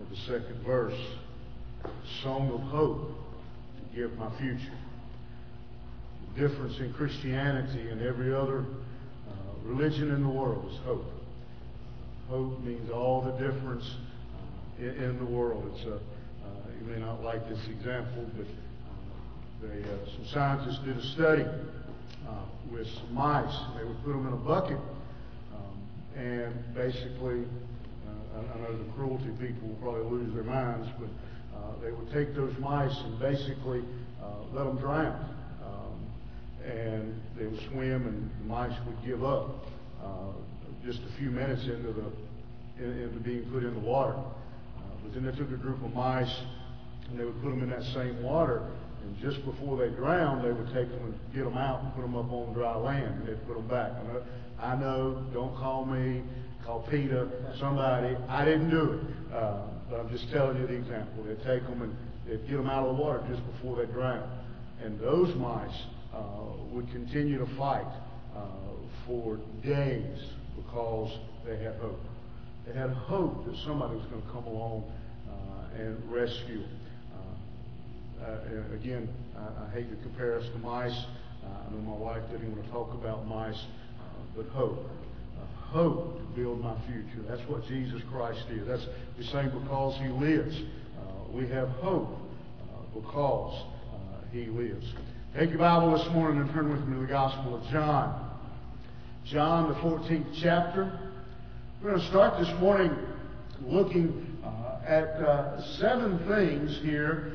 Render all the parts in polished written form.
with the second verse, song of hope to give my future. The difference in Christianity and every other religion in the world is hope. Hope means all the difference in the world. It's you may not like this example, but some scientists did a study with some mice. They would put them in a bucket, and basically, I know the cruelty people will probably lose their minds, but they would take those mice and basically let them drown. And they would swim, and the mice would give up just a few minutes into being put in the water. But then they took a group of mice, and they would put them in that same water, and just before they drowned, they would take them and get them out and put them up on dry land, and they'd put them back. I know, don't call me, call PETA, somebody. I didn't do it, but I'm just telling you the example. They'd take them and they'd get them out of the water just before they drowned. And those mice would continue to fight for days because they had hope. They had hope that somebody was going to come along and rescue. Again, I hate to compare us to mice. I know my wife didn't want to talk about mice, but hope. Hope to build my future. That's what Jesus Christ is. We say because He lives. We have hope because He lives. Take your Bible this morning and turn with me to the Gospel of John. John, the 14th chapter. We're going to start this morning looking at 7 things here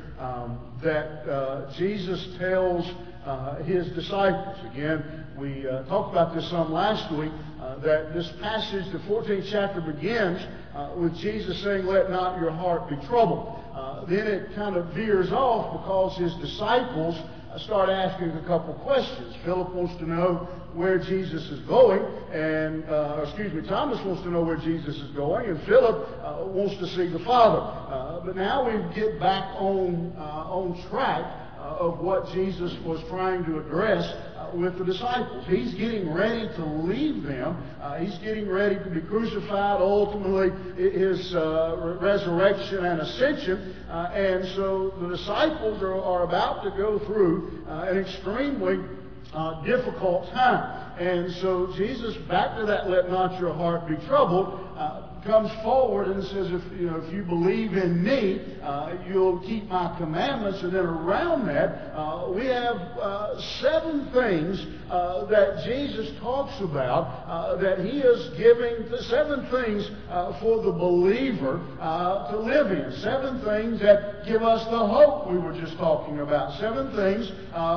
that Jesus tells His disciples. Again, we talked about this some last week, that this passage, the 14th chapter, begins with Jesus saying, "Let not your heart be troubled." Then it kind of veers off because His disciples start asking a couple questions. Philip wants to know where Jesus is going, and Thomas wants to know where Jesus is going, and Philip wants to see the Father. But now we get back on track of what Jesus was trying to address with the disciples. He's getting ready to leave them. He's getting ready to be crucified, ultimately His resurrection and ascension. And so the disciples are about to go through an extremely difficult time. And so Jesus, back to that "let not your heart be troubled," comes forward and says, if you believe in me, you'll keep my commandments. And then around that, we have 7 things that Jesus talks about that He is giving, 7 things for the believer to live in. 7 things that give us the hope we were just talking about. 7 things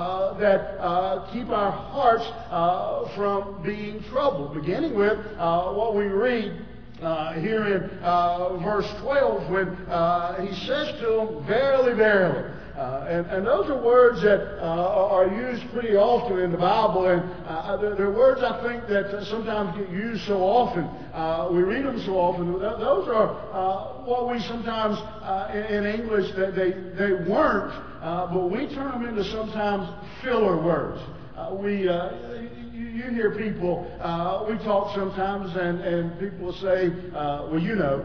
that keep our hearts from being troubled. Beginning with what we read here in verse 12, when He says to them, "Verily, verily." And those are words that are used pretty often in the Bible, and they're words I think that sometimes get used so often. We read them so often. Those are what we sometimes in English that they weren't, but we turn them into sometimes filler words. You hear people, we talk sometimes, and people will say, "Well,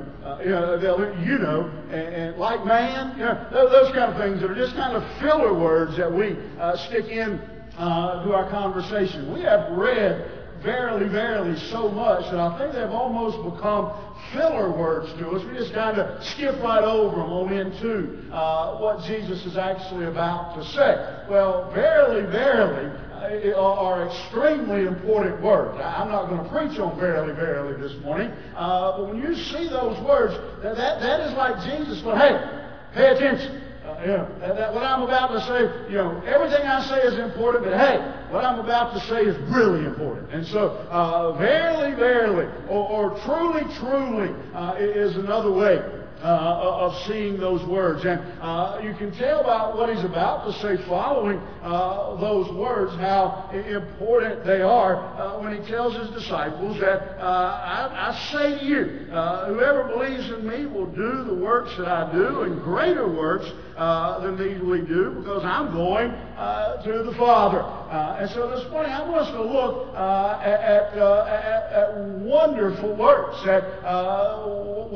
and like man," those kind of things that are just kind of filler words that we stick in to our conversation. We have read "verily, verily" so much that I think they've almost become filler words to us. We just kind of skip right over them on into what Jesus is actually about to say. Well, "verily, verily" are extremely important words. I'm not going to preach on "verily, verily" this morning, but when you see those words, that is like Jesus going, "Hey, pay attention. What I'm about to say, everything I say is important, but hey, what I'm about to say is really important." And so, "verily, verily," or "truly, truly," is another way of seeing those words. And you can tell by what He's about to say following those words how important they are when He tells His disciples that I say to you, whoever believes in me will do the works that I do, and greater works than these will He do, because I'm going to the Father. And so this morning I want us to look at wonderful works. At what are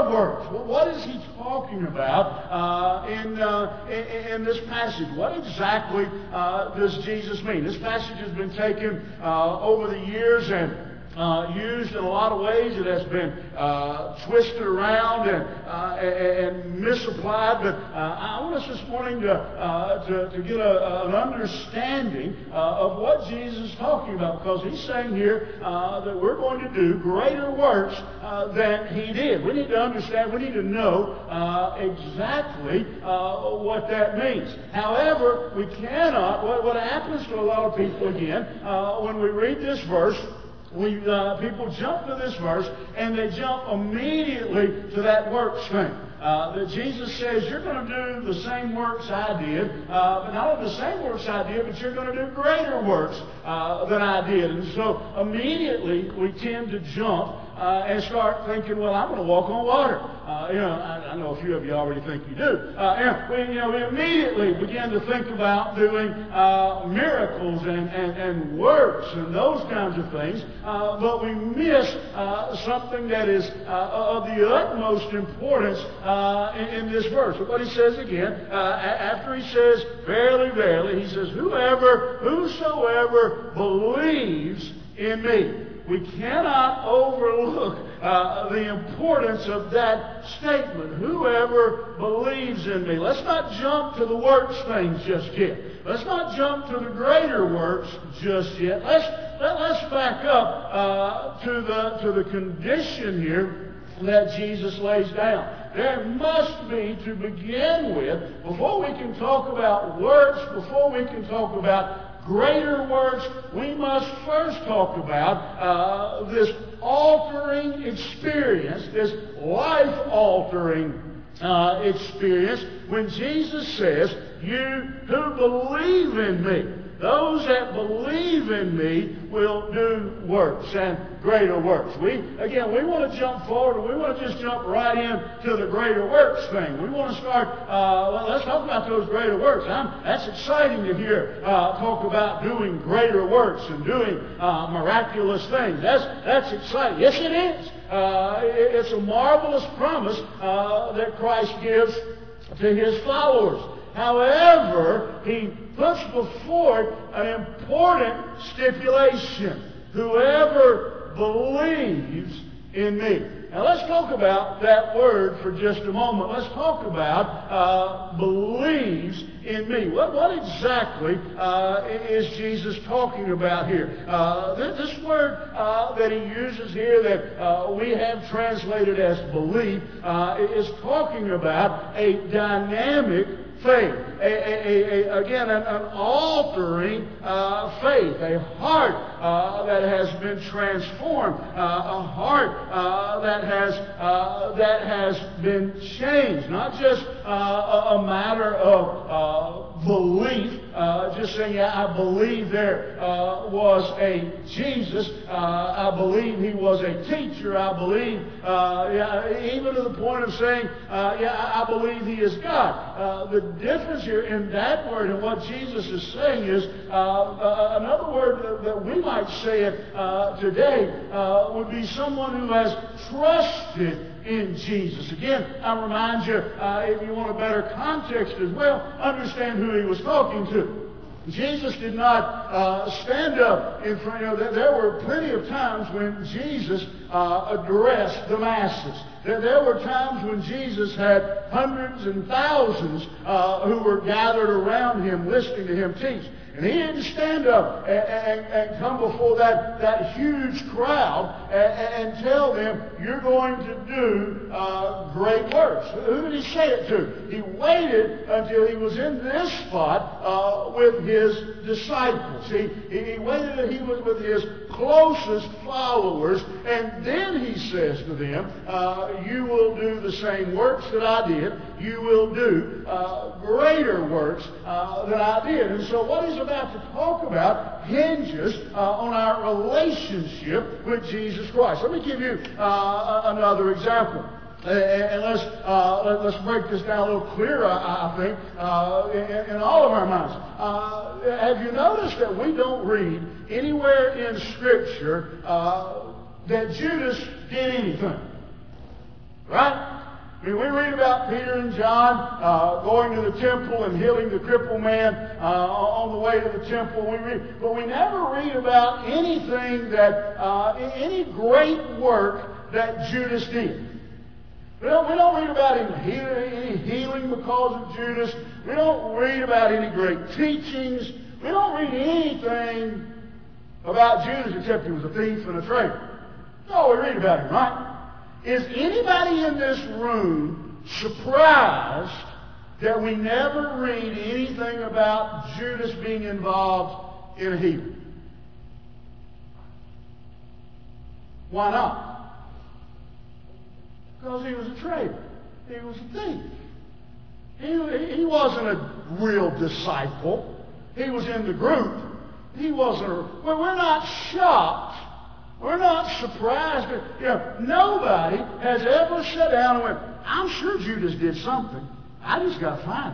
of works. Well, what is he talking about in this passage? What exactly does Jesus mean? This passage has been taken over the years and used in a lot of ways. It has been twisted around and misapplied. But I want us this morning to get an understanding of what Jesus is talking about, because he's saying here that we're going to do greater works than he did. We need to understand, we need to know exactly what that means. However, we cannot, what happens to a lot of people again, when we read this verse, people jump to this verse and they jump immediately to that works thing. That Jesus says, you're going to do the same works I did, but not only the same works I did, but you're going to do greater works than I did. And so immediately we tend to jump and start thinking, well, I'm going to walk on water. I know a few of you already think you do. We immediately begin to think about doing miracles and works and those kinds of things, but we miss something that is of the utmost importance in this verse. But what he says again, after he says, verily, verily, he says, whosoever believes in me. We cannot overlook the importance of that statement. Whoever believes in me. Let's not jump to the works things just yet. Let's not jump to the greater works just yet. Let's back up to the condition here that Jesus lays down. There must be, to begin with, before we can talk about works, before we can talk about greater works, we must first talk about this altering experience, this life-altering experience, when Jesus says, you who believe in me. Those that believe in me will do works and greater works. We want to jump forward, and we want to just jump right into the greater works thing. We want to start, let's talk about those greater works. That's exciting to hear talk about doing greater works and doing miraculous things. That's exciting. Yes, it is. It's a marvelous promise that Christ gives to his followers. However, he puts before it an important stipulation. Whoever believes in me. Now let's talk about that word for just a moment. Let's talk about believes in me. What exactly is Jesus talking about here? This word that he uses here that we have translated as belief is talking about a dynamic faith. Again, an altering faith. A heart that has been transformed. A heart that has been changed. Not just a matter of belief. Just saying, yeah, I believe there was a Jesus. I believe he was a teacher. I believe, even to the point of saying, I believe he is God. The difference here in that word and what Jesus is saying is another word that we might say it today would be someone who has trusted in Jesus. Again, I remind you, if you want a better context as well, understand who he was talking to. Jesus did not stand up in front. There were plenty of times when Jesus addressed the masses. There were times when Jesus had hundreds and thousands who were gathered around him, listening to him teach. And he didn't stand up and come before that huge crowd and tell them, you're going to do great works. Who did he say it to? He waited until he was in this spot with his disciples. He waited until he was with his closest followers, and then he says to them, you will do the same works that I did. You will do greater works than I did. And so what he's about to talk about hinges on our relationship with Jesus Christ. Let me give you another example. And let's break this down a little clearer, I think, in all of our minds. Have you noticed that we don't read anywhere in Scripture that Judas did anything? Right? I mean, we read about Peter and John going to the temple and healing the crippled man on the way to the temple. But we never read about anything any great work that Judas did. We don't read about any healing because of Judas. We don't read about any great teachings. We don't read anything about Judas except he was a thief and a traitor. That's all we read about him, right? Is anybody in this room surprised that we never read anything about Judas being involved in a healing? Why not? Because he was a traitor. He was a thief. He wasn't a real disciple. He was in the group. He wasn't well, we're not shocked. We're not surprised. Nobody has ever sat down and went, I'm sure Judas did something. I just got to find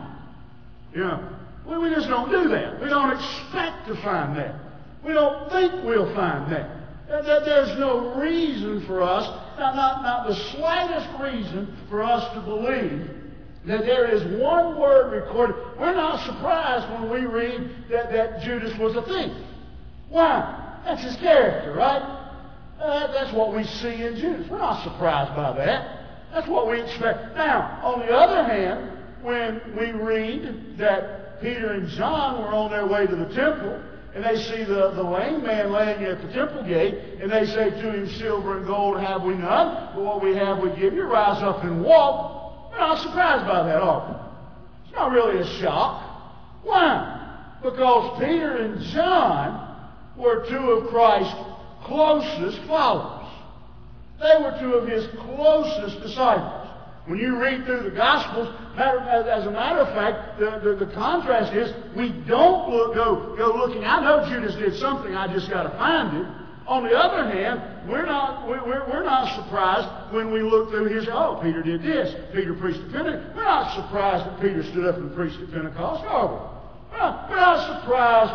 it. We just don't do that. We don't expect to find that. We don't think we'll find that. There's no reason for us, not the slightest reason for us to believe that there is one word recorded. We're not surprised when we read that Judas was a thief. Why? That's his character, right? That's what we see in Judas. We're not surprised by that. That's what we expect. Now, on the other hand, when we read that Peter and John were on their way to the temple, and they see the lame man laying at the temple gate, and they say to him, silver and gold have we none, but what we have we give you. Rise up and walk. We're not surprised by that, are we? It's not really a shock. Why? Because Peter and John were two of Christ's closest followers. They were two of his closest disciples. When you read through the Gospels, as a matter of fact, the contrast is we don't go looking. I know Judas did something. I just got to find it. On the other hand, we're not surprised when we look through his. Oh, Peter did this. Peter preached at Pentecost. We're not surprised that Peter stood up and preached at Pentecost, are we? We're not surprised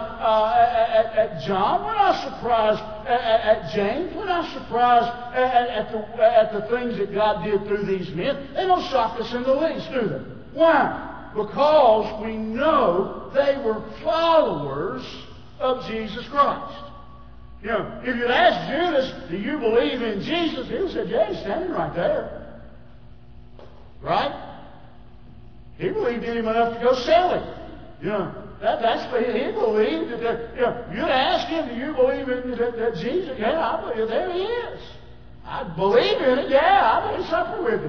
at John. We're not surprised at James. We're not surprised at the things that God did through these men. They don't shock us in the least, do they? Why? Because we know they were followers of Jesus Christ. If you'd asked Judas, do you believe in Jesus? He would have said, yeah, he's standing right there. Right? He believed in him enough to go sell him. He believed that. You'd ask him, do you believe in that Jesus? Yeah, I believe. There he is. I believe in it. Yeah, I didn't suffer with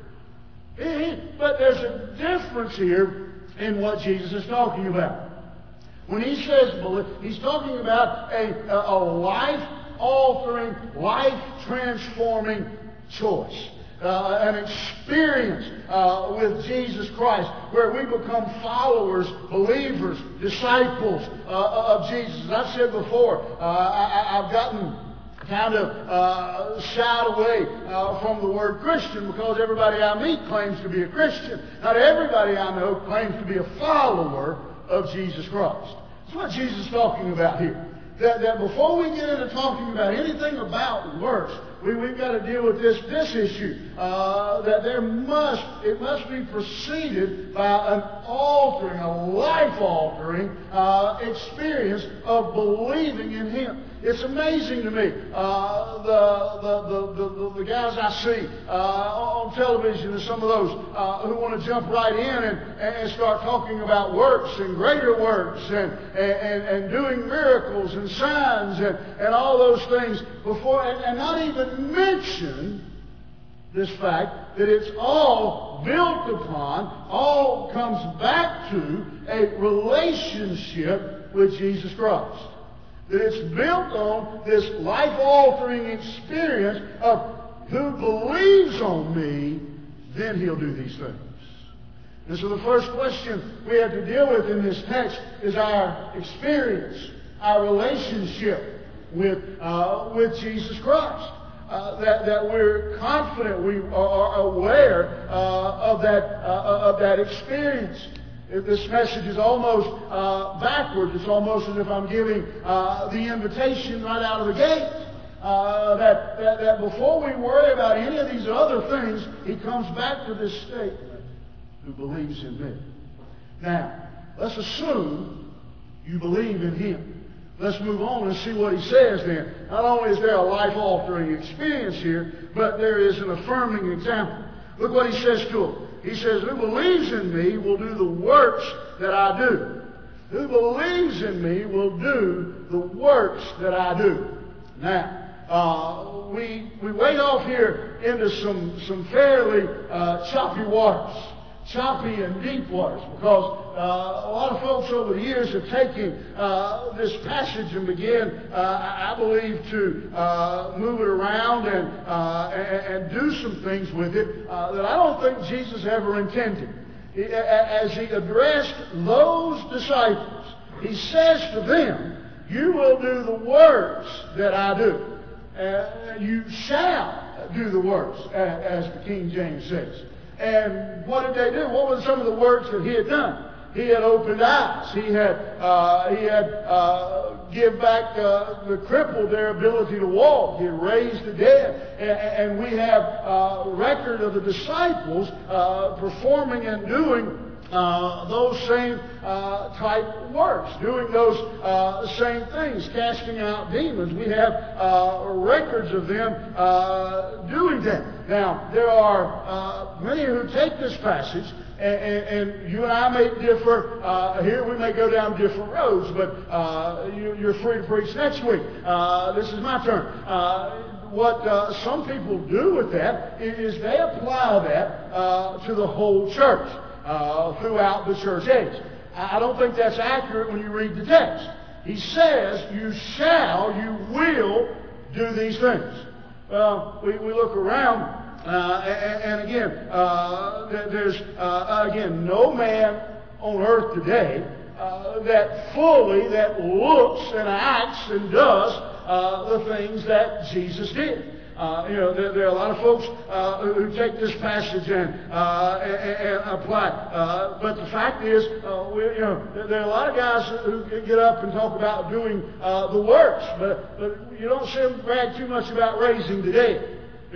it. But there's a difference here in what Jesus is talking about. When he says believe, he's talking about a life-altering, life-transforming choice. An experience with Jesus Christ where we become followers, believers, disciples of Jesus. As I've said before, I've gotten kind of shied away from the word Christian because everybody I meet claims to be a Christian. Not everybody I know claims to be a follower of Jesus Christ. That's what Jesus is talking about here. That before we get into talking about anything about works, we've got to deal with this issue. That it must be preceded by an altering, a life-altering experience of believing in Him. It's amazing to me. The guys I see on television and some of those who want to jump right in and start talking about works and greater works and doing miracles and signs and all those things before and not even mention this fact that it's all built upon, all comes back to a relationship with Jesus Christ. That it's built on this life-altering experience of who believes on me, then he'll do these things. And so the first question we have to deal with in this text is our experience, our relationship with Jesus Christ. That we're confident, we are aware of that experience. This message is almost backwards. It's almost as if I'm giving the invitation right out of the gate. that before we worry about any of these other things, he comes back to this statement, who believes in me. Now, let's assume you believe in him. Let's move on and see what he says then. Not only is there a life-altering experience here, but there is an affirming example. Look what he says to him. He says, who believes in me will do the works that I do. Who believes in me will do the works that I do. Now, we wade off here into some fairly choppy waters. Choppy and deep waters, because a lot of folks over the years have taken this passage and began, I believe, to move it around and do some things with it that I don't think Jesus ever intended. As he addressed those disciples, he says to them, you will do the works that I do. You shall do the works, as the King James says. And what did they do? What were some of the works that he had done? He had opened eyes. He had give back the crippled their ability to walk. He had raised the dead. And we have record of the disciples performing and doing those same type works, doing those same things, casting out demons. We have records of them doing that. Now, there are many who take this passage, and you and I may differ. Here we may go down different roads, but you're free to preach next week. This is my turn. What some people do with that is they apply that to the whole church. Throughout the church age. I don't think that's accurate when you read the text. He says, you will do these things. Well, we look around, and again, there's, again, no man on earth today that looks and acts and does the things that Jesus did. There are a lot of folks who take this passage and apply. But the fact is, there are a lot of guys who get up and talk about doing the works, but you don't see them brag too much about raising the dead.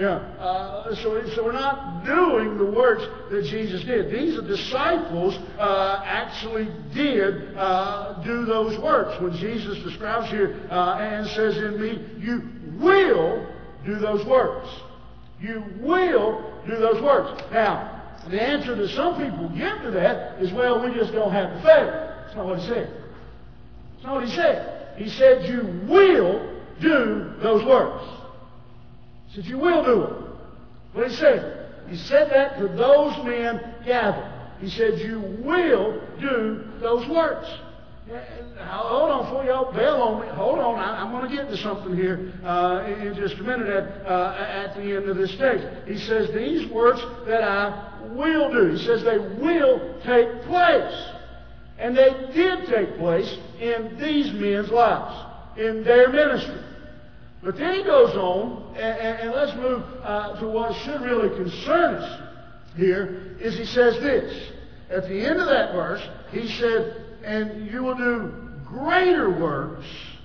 So we're not doing the works that Jesus did. These disciples actually did do those works. When Jesus describes here and says in me, you will do those works. You will do those works. Now, the answer that some people give to that is, well, we just don't have the faith. That's not what he said. That's not what he said. He said, you will do those works. He said, you will do them. What he said? He said that to those men gathered. He said, you will do those works. Hold on before y'all bail on me. Hold on. I'm going to get to something here in just a minute at the end of this text. He says, these works that I will do. He says they will take place. And they did take place in these men's lives, in their ministry. But then he goes on, and let's move to what should really concern us here, is he says this. At the end of that verse, he said, and you will do greater works.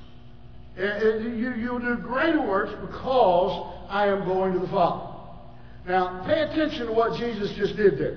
You will do greater works because I am going to the Father. Now, pay attention to what Jesus just did there.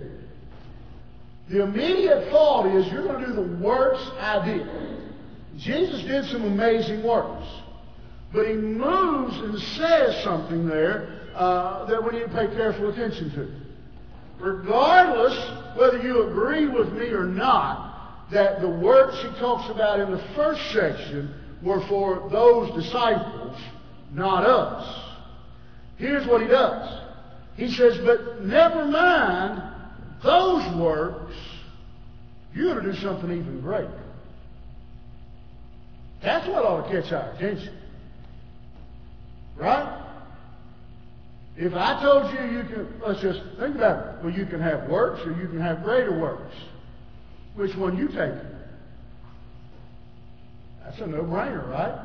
The immediate thought is, you're going to do the works I did. Jesus did some amazing works. But he moves and says something there that we need to pay careful attention to. Regardless whether you agree with me or not, that the works he talks about in the first section were for those disciples, not us. Here's what he does. He says, but never mind those works, you're going to do something even greater. That's what ought to catch our attention. Right? If I told you can, let's just think about it. Well, you can have works or you can have greater works. Which one you take? That's a no-brainer, right?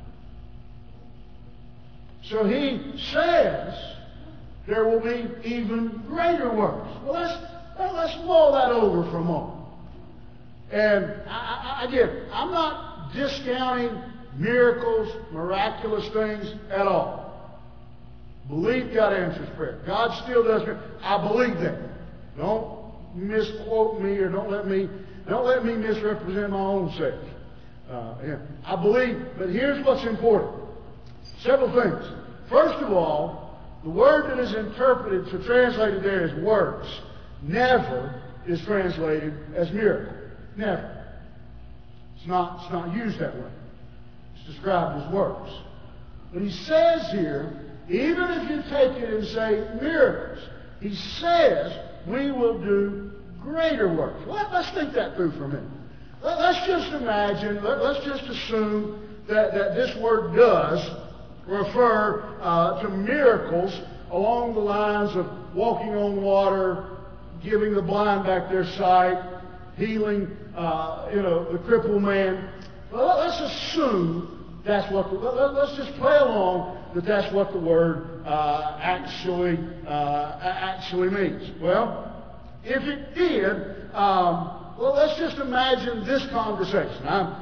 So he says there will be even greater works. Well, let's mull that over for a moment. And again, I'm not discounting miracles, miraculous things at all. Believe God answers prayer. God still does it. I believe that. Don't misquote me or don't let me misrepresent my own self. I believe, but here's what's important. Several things. First of all, the word that is interpreted, so translated there as works, never is translated as miracle. Never. It's not used that way. It's described as works. But he says here, even if you take it and say miracles, he says we will do greater works. Well, let's think that through for a minute. Let's just imagine, let's just assume that this word does refer to miracles along the lines of walking on water, giving the blind back their sight, healing the crippled man. Well, let's assume that's what. Let's just play along that that's what the word actually means. Well, if it did, well, let's just imagine this conversation.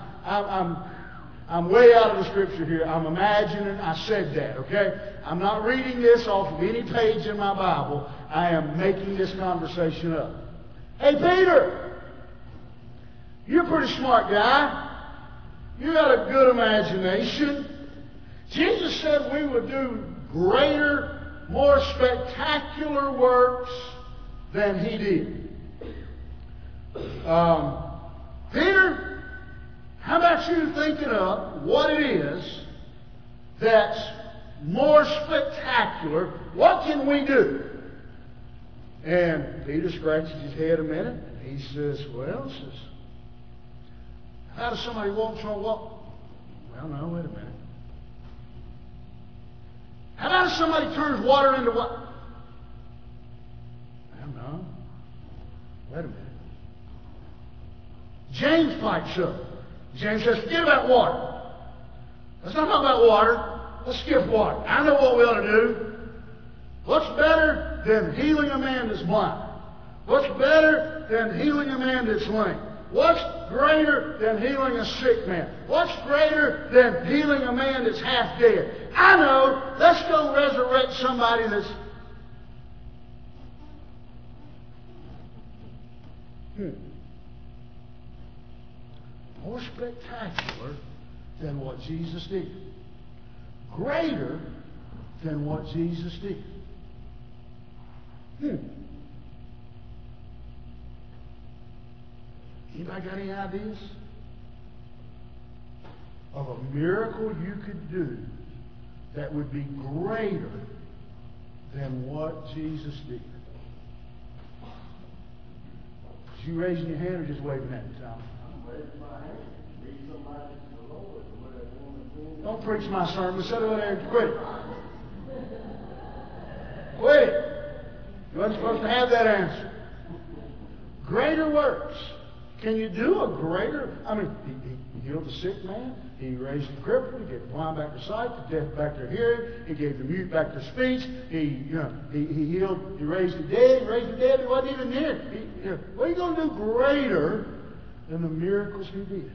I'm way out of the scripture here. I'm imagining I said that. Okay, I'm not reading this off of any page in my Bible. I am making this conversation up. Hey, Peter, you're a pretty smart guy. You got a good imagination. Jesus said we would do greater, more spectacular works than he did. Peter, how about you thinking up what it is that's more spectacular? What can we do? And Peter scratches his head a minute. He says, how does somebody walk on water? Well, no, wait a minute. How about if somebody turns water into what? Well, no. Wait a minute. James pipes up. James says, forget about water. Let's not talk about water. Let's skip water. I know what we ought to do. What's better than healing a man that's blind? What's better than healing a man that's lame? What's greater than healing a sick man? What's greater than healing a man that's half dead? I know. Let's go resurrect somebody that's... More spectacular than what Jesus did. Greater than what Jesus did. Anybody got any ideas of a miracle you could do that would be greater than what Jesus did? Is you raising your hand or just waving at me, Tom? I'm raising my hand. Read somebody to the Lord. Don't preach my sermon. Sit over there and quit it. Quit it. You wasn't supposed to have that answer. Greater works. Can you do a greater? I mean, he healed the sick man. He raised the cripple. He gave the blind back to sight, the deaf back their hearing. He gave the mute back their speech. He healed. He raised the dead. He raised the dead. He wasn't even here. What are you going to do greater than the miracles he did?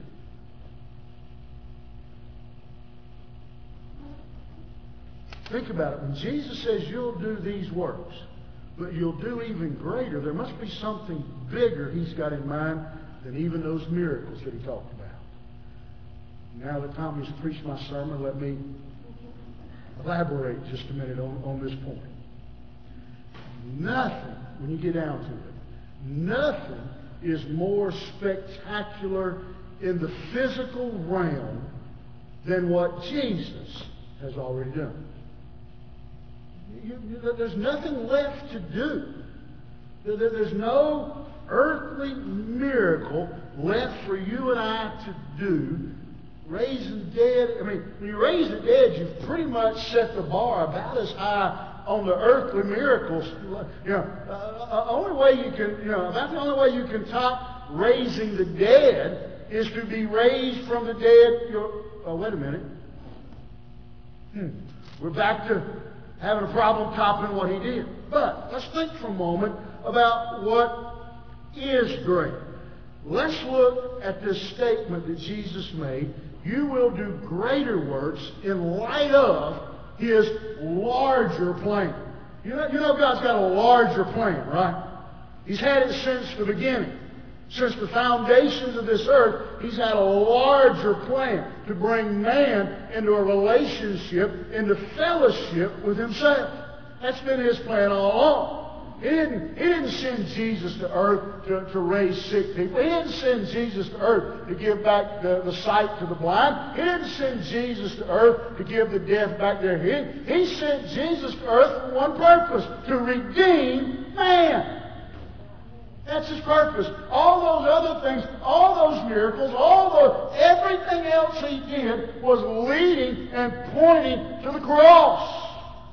Think about it. When Jesus says you'll do these works, but you'll do even greater, there must be something bigger he's got in mind than even those miracles that he talked about. Now that Tommy's preached my sermon, let me elaborate just a minute on this point. Nothing, when you get down to it, nothing is more spectacular in the physical realm than what Jesus has already done. There's nothing left to do. There's no earthly miracle left for you and I to do. Raising the dead. I mean, when you raise the dead, you've pretty much set the bar about as high on the earthly miracles. Only way you can, about the only way you can top raising the dead is to be raised from the dead. Oh, wait a minute. We're back to having a problem topping what he did. But let's think for a moment about what is great. Let's look at this statement that Jesus made you will do greater works in light of His larger plan. You know God's got a larger plan, right? He's had it since the beginning. Since the foundations of this earth, He's had a larger plan to bring man into a relationship, into fellowship with Himself. That's been His plan all along. He didn't send Jesus to earth to raise sick people. He didn't send Jesus to earth to give back the sight to the blind. He didn't send Jesus to earth to give the deaf back their hearing. He sent Jesus to earth for one purpose: to redeem man. That's His purpose. All those other things, all those miracles, everything else He did was leading and pointing to the cross.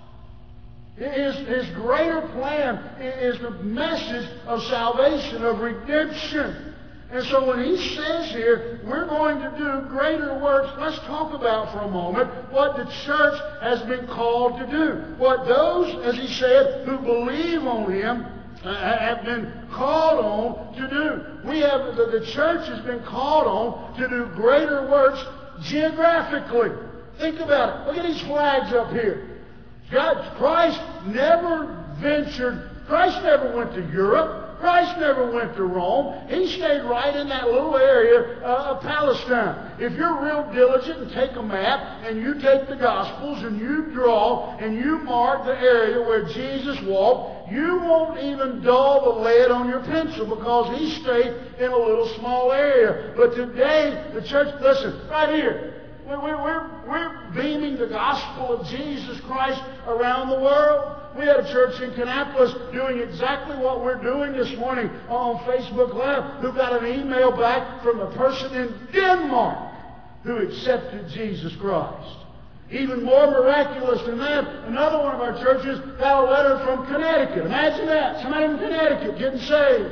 His greater plan is the message of salvation, of redemption. And so when He says here, we're going to do greater works, let's talk about for a moment what the church has been called to do. What those, as He said, who believe on Him have been called on to do. The church has been called on to do greater works geographically. Think about it. Look at these flags up here. Christ never went to Europe. Christ never went to Rome. He stayed right in that little area of Palestine. If you're real diligent and take a map and you take the Gospels and you draw and you mark the area where Jesus walked, you won't even dull the lead on your pencil because He stayed in a little small area. But today, the church, listen, right here, we're beaming the gospel of Jesus Christ around the world. We had a church in Kannapolis doing exactly what we're doing this morning on Facebook Live, who got an email back from a person in Denmark who accepted Jesus Christ. Even more miraculous than that, another one of our churches got a letter from Connecticut. Imagine that. Somebody in Connecticut getting saved.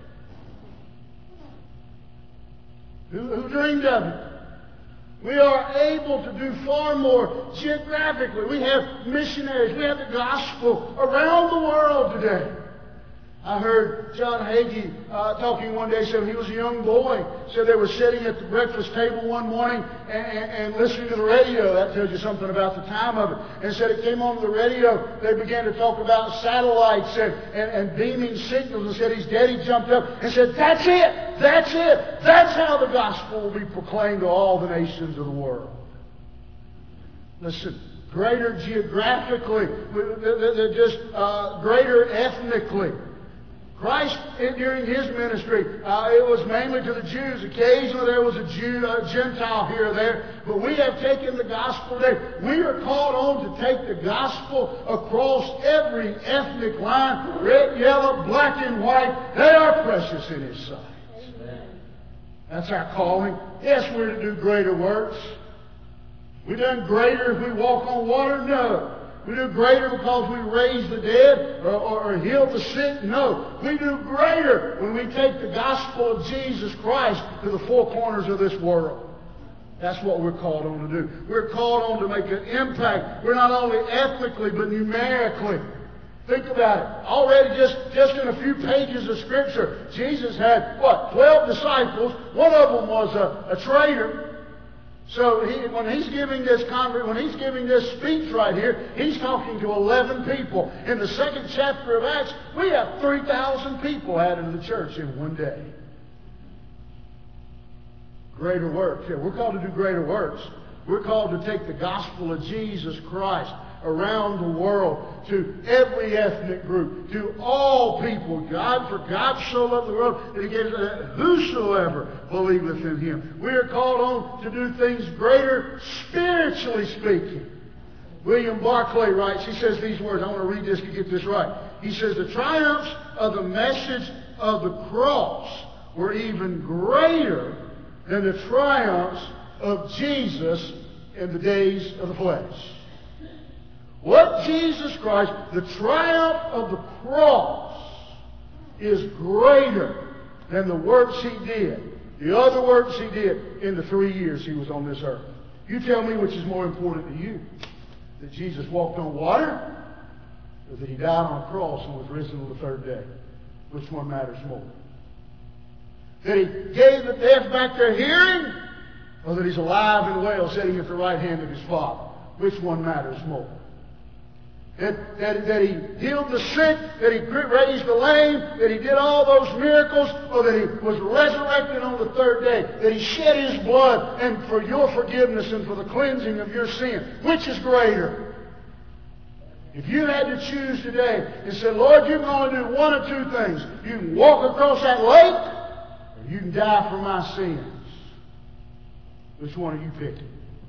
Who dreamed of it? We are able to do far more geographically. We have missionaries. We have the gospel around the world today. I heard John Hagee talking one day. Said he was a young boy. Said they were sitting at the breakfast table one morning and listening to the radio. That tells you something about the time of it. And said it came on the radio. They began to talk about satellites and beaming signals. And said his daddy jumped up and said, "That's it! That's it! That's how the gospel will be proclaimed to all the nations of the world." Listen, greater geographically, greater ethnically. Christ, during His ministry, it was mainly to the Jews. Occasionally there was a Gentile here or there. But we have taken the gospel today. We are called on to take the gospel across every ethnic line. Red, yellow, black, and white. They are precious in His sight. That's our calling. Yes, we're to do greater works. We done greater if we walk on water? No. We do greater because we raise the dead or heal the sick? No. We do greater when we take the gospel of Jesus Christ to the four corners of this world. That's what we're called on to do. We're called on to make an impact. We're not only ethnically, but numerically. Think about it. Already just in a few pages of Scripture, Jesus had, 12 disciples. One of them was a traitor. So when he's giving this speech right here, he's talking to 11 people. In the second chapter of Acts, we have 3,000 people added to the church in one day. Greater works. Yeah, we're called to do greater works. We're called to take the gospel of Jesus Christ around the world to every ethnic group, to all people. For God so loved the world that He gave whosoever believeth in Him. We are called on to do things greater, spiritually speaking. William Barclay writes, he says these words. I want to read this to get this right. He says, the triumphs of the message of the cross were even greater than the triumphs of Jesus in the days of the flesh. What Jesus Christ, the triumph of the cross, is greater than the works He did, the other works He did in the 3 years He was on this earth. You tell me which is more important to you. That Jesus walked on water, or that He died on a cross and was risen on the third day? Which one matters more? That He gave the deaf back their hearing, or that He's alive and well sitting at the right hand of His Father? Which one matters more? That He healed the sick, that He raised the lame, that He did all those miracles, or that He was resurrected on the third day, that He shed His blood and for your forgiveness and for the cleansing of your sin? Which is greater? If you had to choose today and say, Lord, you're going to do one of two things. You can walk across that lake, or you can die for my sins. Which one are you picking?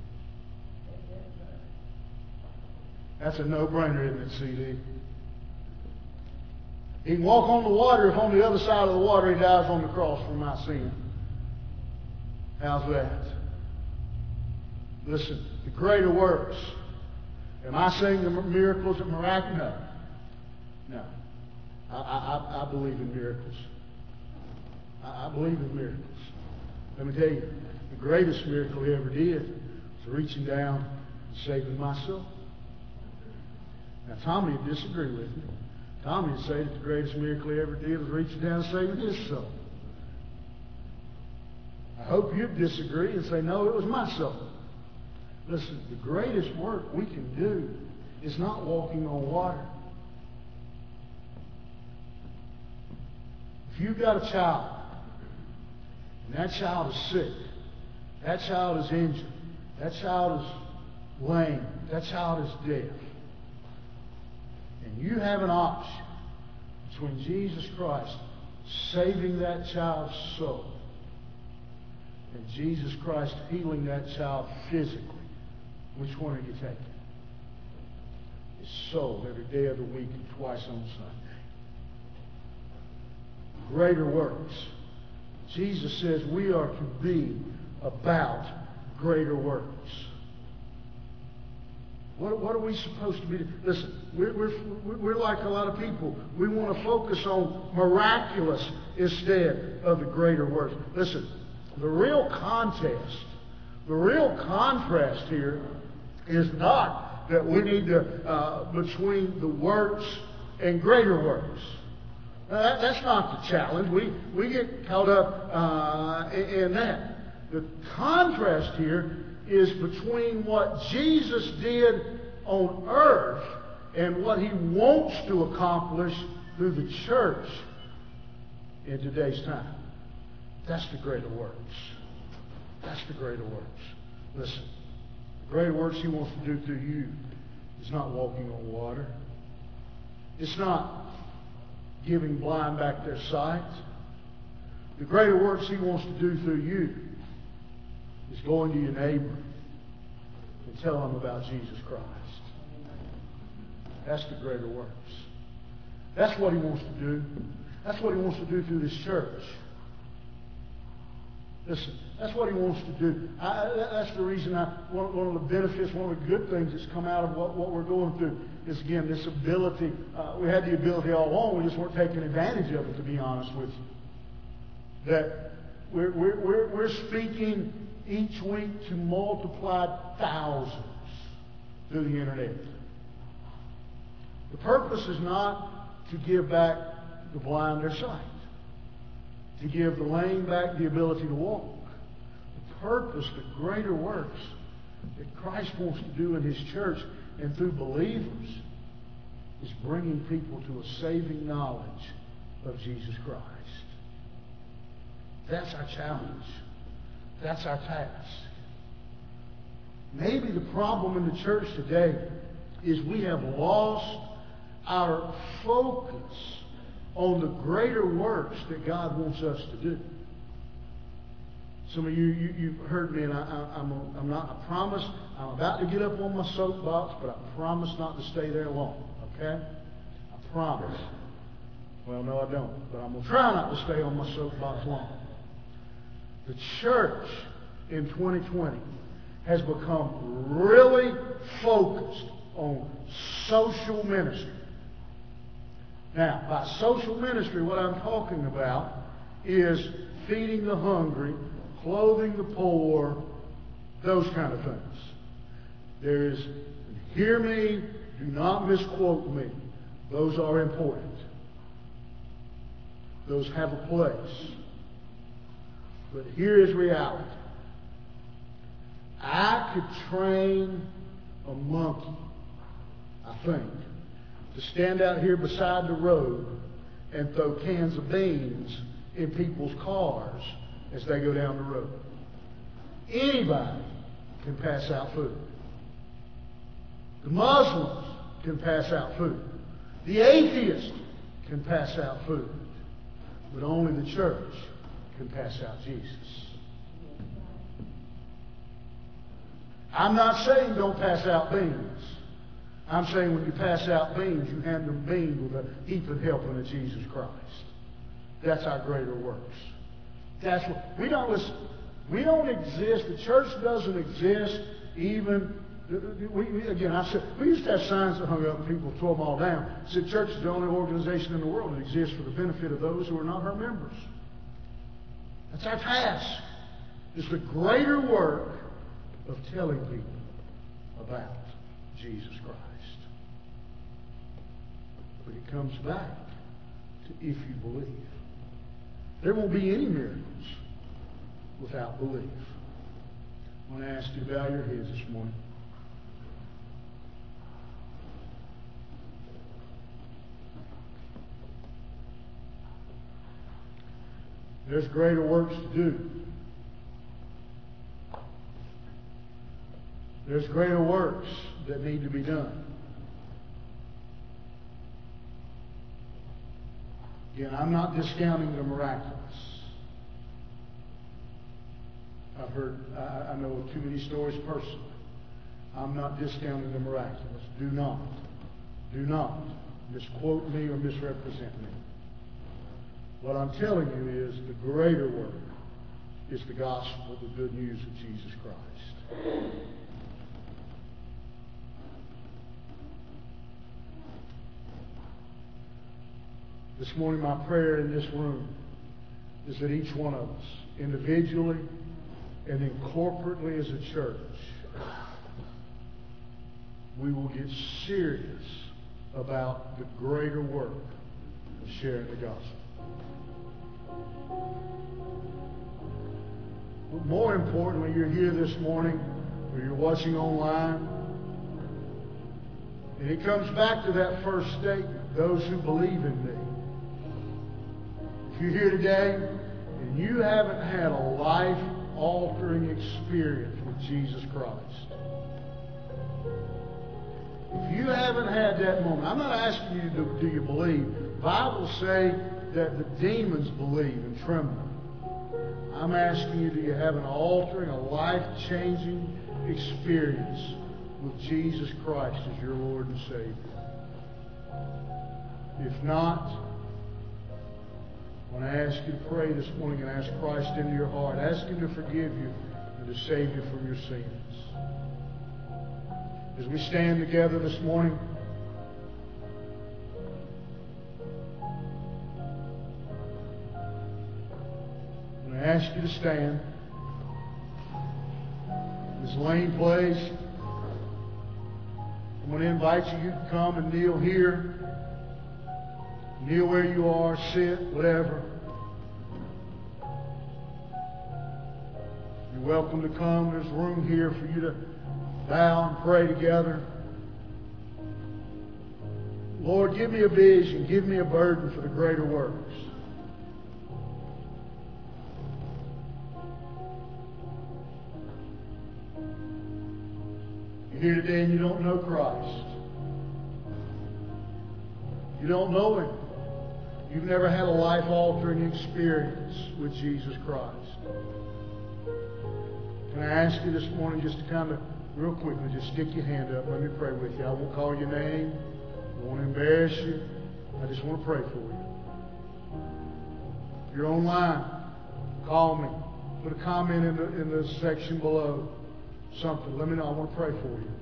That's a no-brainer, isn't it, CD? He can walk on the water if on the other side of the water He dies on the cross for my sin. How's that? Listen, the greater works. Am I saying the miracles are miraculous? No. I believe in miracles. I believe in miracles. Let me tell you, the greatest miracle He ever did was reaching down and saving my soul. Now, Tommy would disagree with me. Tommy would say that the greatest miracle He ever did was reaching down and saving his soul. I hope you'd disagree and say, no, it was my soul. Listen, the greatest work we can do is not walking on water. If you've got a child, and that child is sick, that child is injured, that child is lame, that child is deaf, and you have an option between Jesus Christ saving that child's soul and Jesus Christ healing that child physically, which one are you taking? His soul every day of the week and twice on Sunday. Greater works. Jesus says we are to be about greater works. What are we supposed to be? Listen, we're like a lot of people. We want to focus on miraculous instead of the greater works. Listen, the real contest, the real contrast here is not that we need to, between the works and greater works. That's not the challenge. We get caught up in that. The contrast here is between what Jesus did on earth and what He wants to accomplish through the church in today's time. That's the greater works. That's the greater works. Listen, the greater works He wants to do through you is not walking on water. It's not giving blind back their sight. The greater works He wants to do through you is going to your neighbor and tell them about Jesus Christ. That's the greater works. That's what He wants to do. That's what He wants to do through this church. Listen, that's what He wants to do. That's the reason one of the benefits, one of the good things that's come out of what we're going through is, again, this ability. We had the ability all along. We just weren't taking advantage of it, to be honest with you. That we're speaking each week to multiplied thousands through the internet. The purpose is not to give back the blind their sight, to give the lame back the ability to walk. The purpose, the greater works that Christ wants to do in His church and through believers is bringing people to a saving knowledge of Jesus Christ. That's our challenge. That's our task. Maybe the problem in the church today is we have lost our focus on the greater works that God wants us to do. Some of you've heard me, and I promise, I'm about to get up on my soapbox, but I promise not to stay there long. Okay? I promise. Well, no, I don't. But I'm going to try not to stay on my soapbox long. The church in 2020 has become really focused on social ministry. Now, by social ministry, what I'm talking about is feeding the hungry, clothing the poor, those kind of things. There is, hear me, do not misquote me. Those are important. Those have a place. But here is reality. I could train a monkey, I think, to stand out here beside the road and throw cans of beans in people's cars as they go down the road. Anybody can pass out food. The Muslims can pass out food. The atheist can pass out food. But only the church can pass out Jesus. I'm not saying don't pass out beans. I'm saying when you pass out beans, you hand them beans with a heaping helping of Jesus Christ. That's our greater works. That's what we don't listen. We don't exist. The church doesn't exist even. I said we used to have signs that hung up and people tore them all down. It said church is the only organization in the world that exists for the benefit of those who are not her members. That's our task. It's the greater work of telling people about Jesus Christ. But it comes back to if you believe. There won't be any miracles without belief. I want to ask you to bow your heads this morning. There's greater works to do. There's greater works that need to be done. Again, I'm not discounting the miraculous. I know too many stories personally. I'm not discounting the miraculous. Do not misquote me or misrepresent me. What I'm telling you is the greater work is the gospel, the good news of Jesus Christ. This morning, my prayer in this room is that each one of us, individually and then corporately as a church, we will get serious about the greater work of sharing the gospel. But more importantly, you're here this morning or you're watching online, and it comes back to that first statement, those who believe in me. If you're here today and you haven't had a life-altering experience with Jesus Christ, if you haven't had that moment, I'm not asking you, do you believe? The Bible says that the demons believe and tremble. I'm asking you, do you have an altering, a life-changing experience with Jesus Christ as your Lord and Savior? If not, I want to ask you to pray this morning and ask Christ into your heart. Ask Him to forgive you and to save you from your sins. As we stand together this morning, I'm going to ask you to stand. As Lane plays, I'm going to invite you to come and kneel here. Kneel where you are, sit, whatever. You're welcome to come. There's room here for you to bow and pray together. Lord, give me a vision. Give me a burden for the greater works. You're here today and you don't know Christ. You don't know Him. You've never had a life-altering experience with Jesus Christ. Can I ask you this morning just to kind of, real quickly, just stick your hand up. Let me pray with you. I won't call your name. I won't embarrass you. I just want to pray for you. If you're online, call me. Put a comment in the section below. Something. Let me know. I want to pray for you.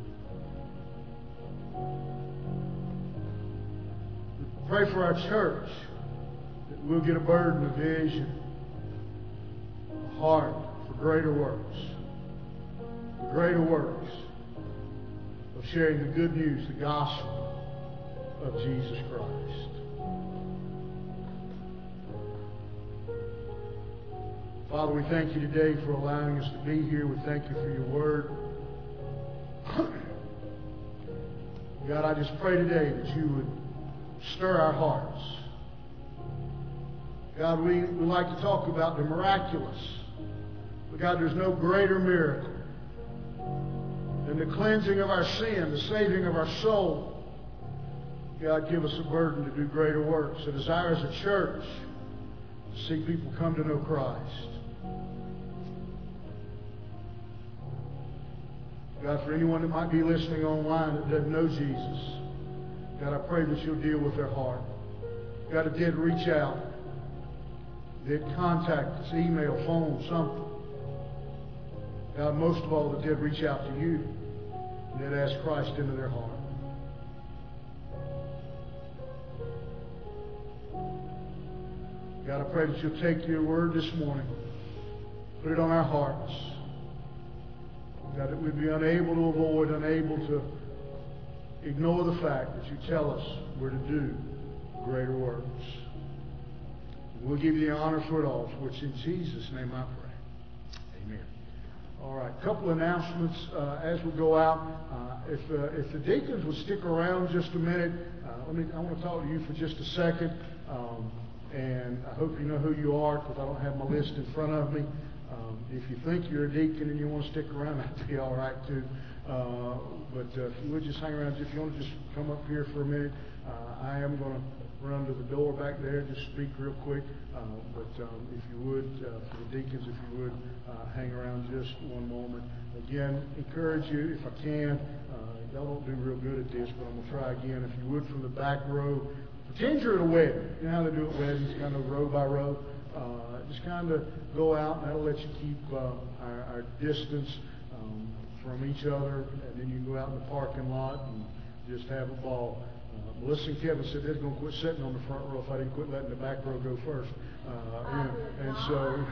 Pray for our church that we'll get a burden, a vision, a heart for greater works. The greater works of sharing the good news, the gospel of Jesus Christ. Father, we thank you today for allowing us to be here. We thank you for your word. God, I just pray today that you would stir our hearts. God, we like to talk about the miraculous. But God, there's no greater miracle than the cleansing of our sin, the saving of our soul. God, give us a burden to do greater works, a desire as a church to see people come to know Christ. God, for anyone that might be listening online that doesn't know Jesus, God, I pray that you'll deal with their heart. God, that they'd reach out, they'd contact us, email, phone, something. God, most of all, that they'd reach out to you and they'd ask Christ into their heart. God, I pray that you'll take your word this morning, put it on our hearts. God, that we'd be unable to avoid, unable to ignore the fact that you tell us we're to do greater works. We'll give you the honor for it all, for which in Jesus' name I pray. Amen. All right, a couple announcements as we go out. If the deacons would stick around just a minute, I want to talk to you for just a second. And I hope you know who you are, because I don't have my list in front of me. If you think you're a deacon and you want to stick around, that'd be all right too. But if you would just hang around, if you want to just come up here for a minute, I am going to run to the door back there, just speak real quick. But if you would, for the deacons, if you would, hang around just one moment. Again, encourage you, if I can. Y'all don't do real good at this, but I'm going to try again. If you would, from the back row, pretend you're at a wedding. You know how they do at weddings, kind of row by row. Just kind of go out, and that'll let you keep our distance from each other. And then you can go out in the parking lot and just have a ball. Melissa and Kevin said they're going to quit sitting on the front row if I didn't quit letting the back row go first. And so,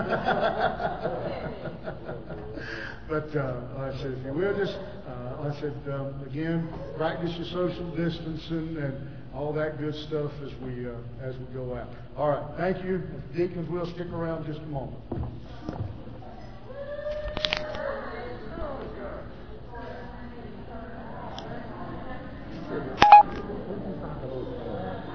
but like I said, if you will, just like I said, again, practice your social distancing and all that good stuff as we go out. All right, thank you. Deacons will stick around just a moment.